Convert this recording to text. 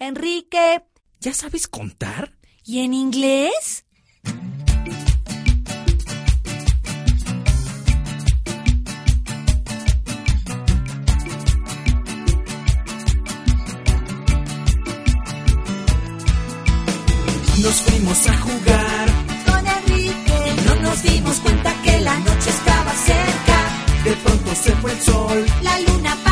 Enrique, ¿ya sabes contar? ¿y en inglés? Nos fuimos a jugar Con Enrique y no nos dimos cuenta que la noche estaba cerca. De pronto se fue el sol. la luna